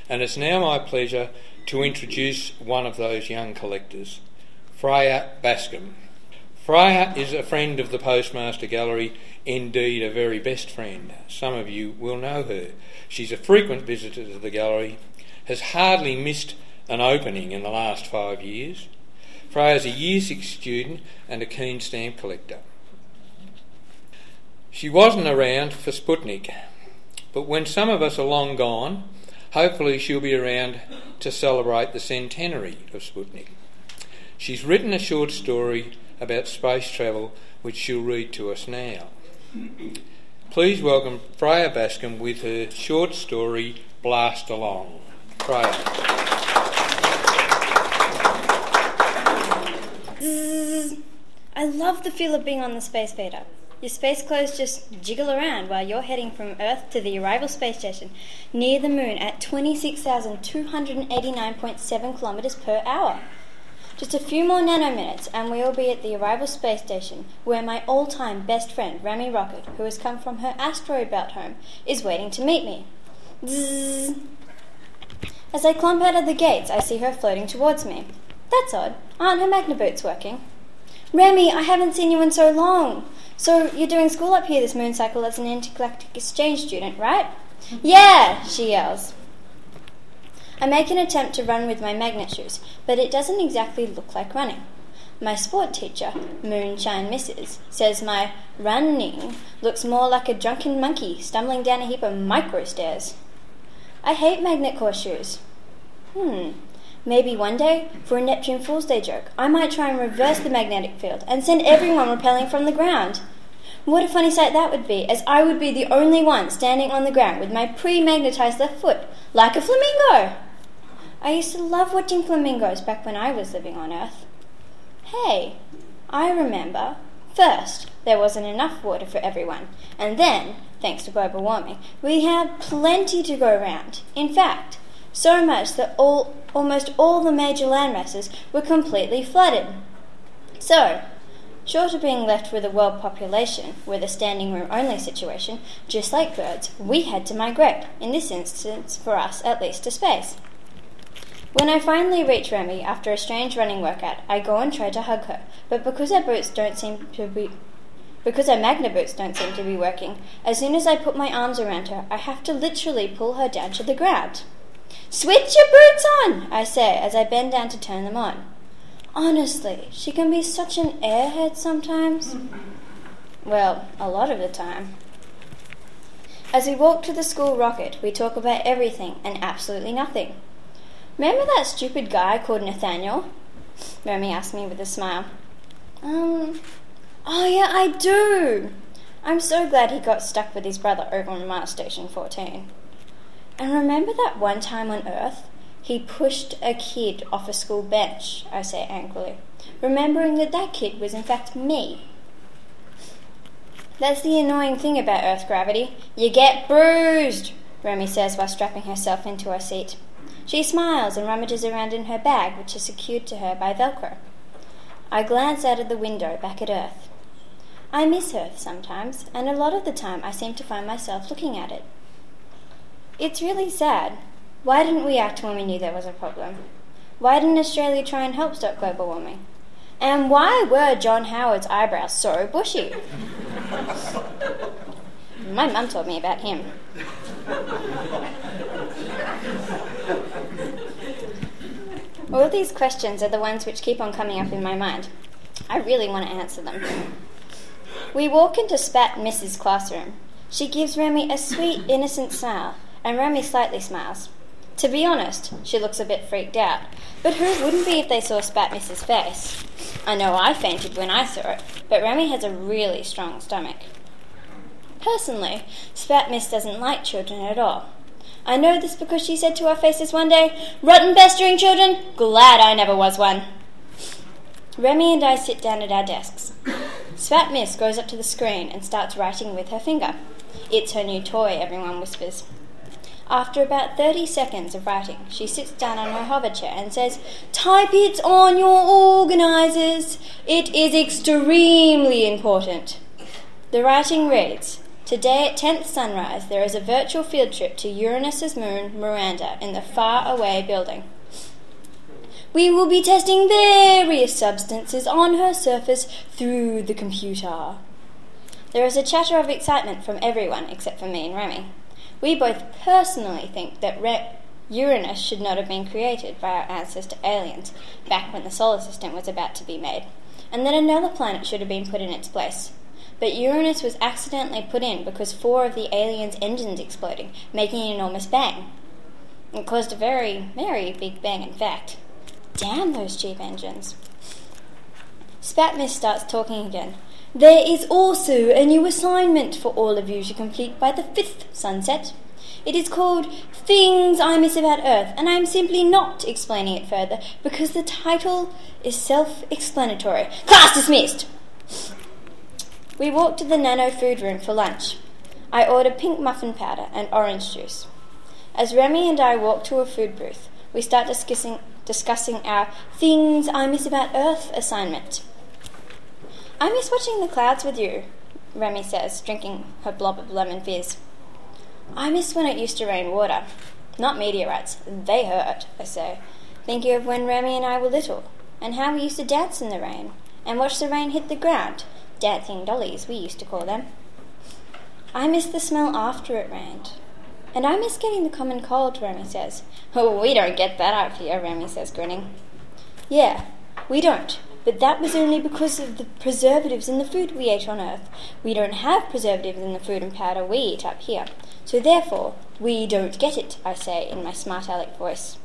and it's now my pleasure to introduce one of those young collectors, Freya Bascom. Freya is a friend of the Postmaster Gallery, indeed a very best friend. Some of you will know her. She's a frequent visitor to the gallery, has hardly missed an opening in the last 5 years. Freya's a Year 6 student and a keen stamp collector. She wasn't around for Sputnik, but when some of us are long gone, hopefully she'll be around to celebrate the centenary of Sputnik. She's written a short story about space travel, which she'll read to us now. Please welcome Freya Bascom with her short story, Blast Along. Freya. I love the feel of being on the space Vader. Your space clothes just jiggle around while you're heading from Earth to the arrival space station near the moon at 26,289.7 kilometres per hour. Just a few more nanominutes and we'll be at the arrival space station where my all-time best friend Remy Rocket, who has come from her asteroid belt home, is waiting to meet me. Zzz. As I climb out of the gates, I see her floating towards me. That's odd. Aren't her magna boots working? Remy, I haven't seen you in so long. So you're doing school up here this moon cycle as an intergalactic exchange student, right? Yeah, she yells. I make an attempt to run with my magnet shoes, but it doesn't exactly look like running. My sport teacher, Moonshine Mrs., says my running looks more like a drunken monkey stumbling down a heap of micro stairs. I hate magnet core shoes. Maybe one day, for a Neptune Fool's Day joke, I might try and reverse the magnetic field and send everyone rappelling from the ground. What a funny sight that would be, as I would be the only one standing on the ground with my pre-magnetized left foot, like a flamingo. I used to love watching flamingos back when I was living on Earth. Hey, I remember. First, there wasn't enough water for everyone, and then, thanks to global warming, we had plenty to go around. In fact, so much that almost all the major landmasses were completely flooded. So, short of being left with a world population with a standing room only situation, just like birds, we had to migrate, in this instance for us at least, to space. When I finally reach Remy after a strange running workout, I go and try to hug her, but because her magna boots don't seem to be working, as soon as I put my arms around her, I have to literally pull her down to the ground. Switch your boots on, I say as I bend down to turn them on. Honestly, she can be such an airhead sometimes. Well, a lot of the time. As we walk to the school rocket, we talk about everything and absolutely nothing. Remember that stupid guy called Nathaniel? Remy asked me with a smile. Oh yeah, I do. I'm so glad he got stuck with his brother over on Mars Station 14. And remember that one time on Earth? He pushed a kid off a school bench, I say angrily, remembering that kid was in fact me. That's the annoying thing about Earth gravity. You get bruised, Remy says while strapping herself into her seat. She smiles and rummages around in her bag, which is secured to her by Velcro. I glance out of the window back at Earth. I miss Earth sometimes, and a lot of the time I seem to find myself looking at it. It's really sad. Why didn't we act when we knew there was a problem? Why didn't Australia try and help stop global warming? And why were John Howard's eyebrows so bushy? My mum told me about him. All these questions are the ones which keep on coming up in my mind. I really want to answer them. We walk into Spat Miss's classroom. She gives Remy a sweet, innocent smile, and Remy slightly smiles. To be honest, she looks a bit freaked out, but who wouldn't be if they saw Spat Miss's face? I know I fainted when I saw it, but Remy has a really strong stomach. Personally, Spat Miss doesn't like children at all. I know this because she said to our faces one day, "Rotten pestering children, glad I never was one." Remy and I sit down at our desks. Spat Miss goes up to the screen and starts writing with her finger. It's her new toy, everyone whispers. After about 30 seconds of writing, she sits down on her hover chair and says, "Type it on your organisers. It is extremely important." The writing reads, Today at 10th sunrise, there is a virtual field trip to Uranus's moon, Miranda, in the far-away building. We will be testing various substances on her surface through the computer. There is a chatter of excitement from everyone except for me and Remy. We both personally think that Uranus should not have been created by our ancestor aliens back when the solar system was about to be made, and that another planet should have been put in its place. But Uranus was accidentally put in because 4 of the aliens' engines exploding, making an enormous bang. It caused a very, very big bang, in fact. Damn those cheap engines. Spatmiss starts talking again. There is also a new assignment for all of you to complete by the 5th sunset. It is called Things I Miss About Earth, and I am simply not explaining it further because the title is self-explanatory. Class dismissed! We walk to the nano food room for lunch. I order pink muffin powder and orange juice. As Remy and I walk to a food booth, we start discussing our Things I Miss About Earth assignment. I miss watching the clouds with you, Remy says, drinking her blob of lemon fizz. I miss when it used to rain water. Not meteorites. They hurt, I say, thinking of when Remy and I were little, and how we used to dance in the rain, and watch the rain hit the ground. Dancing dollies, we used to call them. I miss the smell after it rained. And I miss getting the common cold, Remy says. Oh, we don't get that up here, Remy says, grinning. Yeah, we don't. But that was only because of the preservatives in the food we ate on Earth. We don't have preservatives in the food and powder we eat up here. So therefore, we don't get it, I say in my smart aleck voice.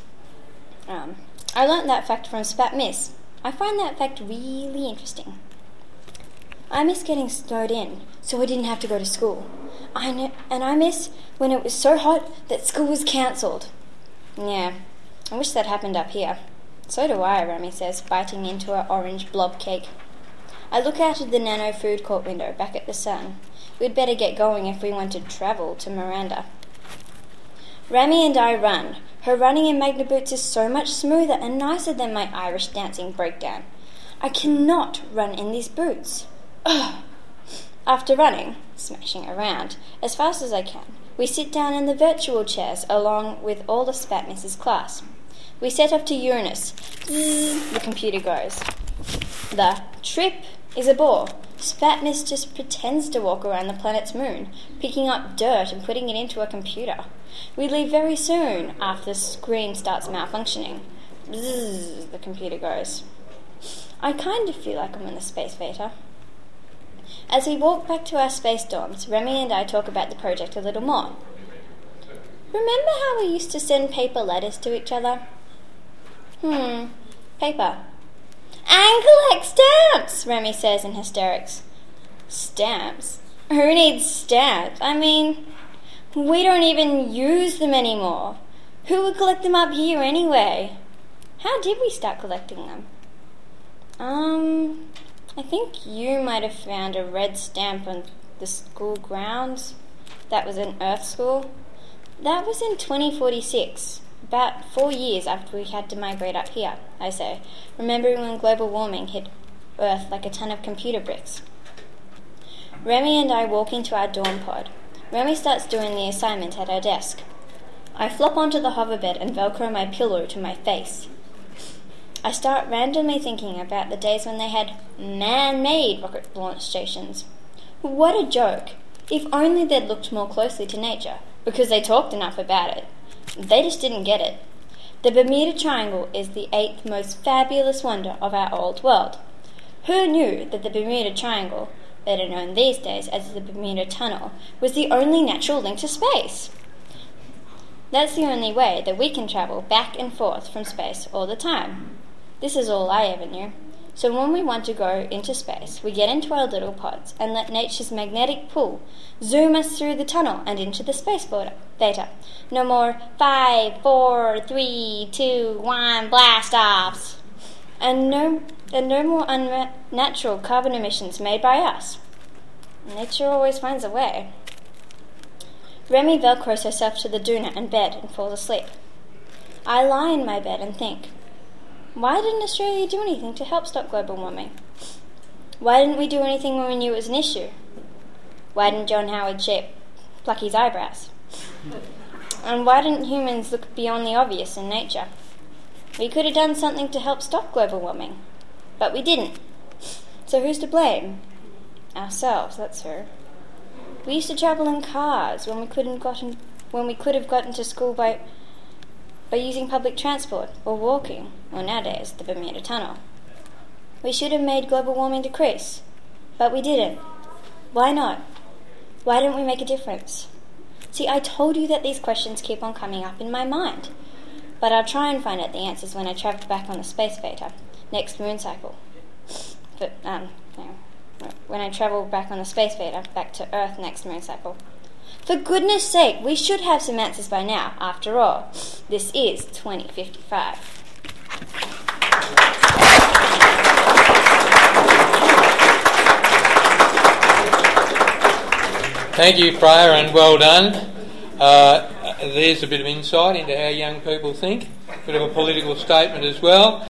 I learnt that fact from Spatmiss. I find that fact really interesting. I miss getting snowed in, so I didn't have to go to school. And I miss when it was so hot that school was cancelled. Yeah, I wish that happened up here. So do I, Remy says, biting into her orange blob cake. I look out of the nano food court window, back at the sun. We'd better get going if we want to travel to Miranda. Remy and I run. Her running in Magna boots is so much smoother and nicer than my Irish dancing breakdown. I cannot run in these boots. Ugh. After running, smashing around, as fast as I can, we sit down in the virtual chairs along with all the Spatmiss's class. We set off to Uranus. Zzz, the computer goes. The trip is a bore. Spatmiss just pretends to walk around the planet's moon, picking up dirt and putting it into a computer. We leave very soon after the screen starts malfunctioning. Zzz, the computer goes. I kind of feel like I'm in a space beta. As we walk back to our space dorms, Remy and I talk about the project a little more. Remember how we used to send paper letters to each other? Paper. And collect stamps, Remy says in hysterics. Stamps? Who needs stamps? I mean, we don't even use them anymore. Who would collect them up here anyway? How did we start collecting them? I think you might have found a red stamp on the school grounds. That was in Earth School. That was in 2046, about 4 years after we had to migrate up here, I say, remembering when global warming hit Earth like a ton of computer bricks. Remy and I walk into our dorm pod. Remy starts doing the assignment at her desk. I flop onto the hoverbed and velcro my pillow to my face. I start randomly thinking about the days when they had man-made rocket launch stations. What a joke! If only they'd looked more closely to nature, because they talked enough about it. They just didn't get it. The Bermuda Triangle is the 8th most fabulous wonder of our old world. Who knew that the Bermuda Triangle, better known these days as the Bermuda Tunnel, was the only natural link to space? That's the only way that we can travel back and forth from space all the time. This is all I ever knew. So when we want to go into space, we get into our little pods and let nature's magnetic pull zoom us through the tunnel and into the space beta. No more 5, 4, 3, 2, 1 blast offs. And no more unnatural carbon emissions made by us. Nature always finds a way. Remy velcros herself to the doona and bed and falls asleep. I lie in my bed and think, why didn't Australia do anything to help stop global warming? Why didn't we do anything when we knew it was an issue? Why didn't John Howard pluck his eyebrows? And why didn't humans look beyond the obvious in nature? We could have done something to help stop global warming, but we didn't. So who's to blame? Ourselves, that's who. We used to travel in cars when we could have gotten to school by using public transport or walking, or nowadays the Bermuda Tunnel. We should have made global warming decrease, but we didn't. Why not? Why didn't we make a difference? See, I told you that these questions keep on coming up in my mind, but I'll try and find out the answers when I travel back on the Space Vader next moon cycle. But, when I travel back on the Space Vader back to Earth next moon cycle. For goodness sake, we should have some answers by now. After all, this is 2055. Thank you, Freya, and well done. There's a bit of insight into how young people think, a bit of a political statement as well.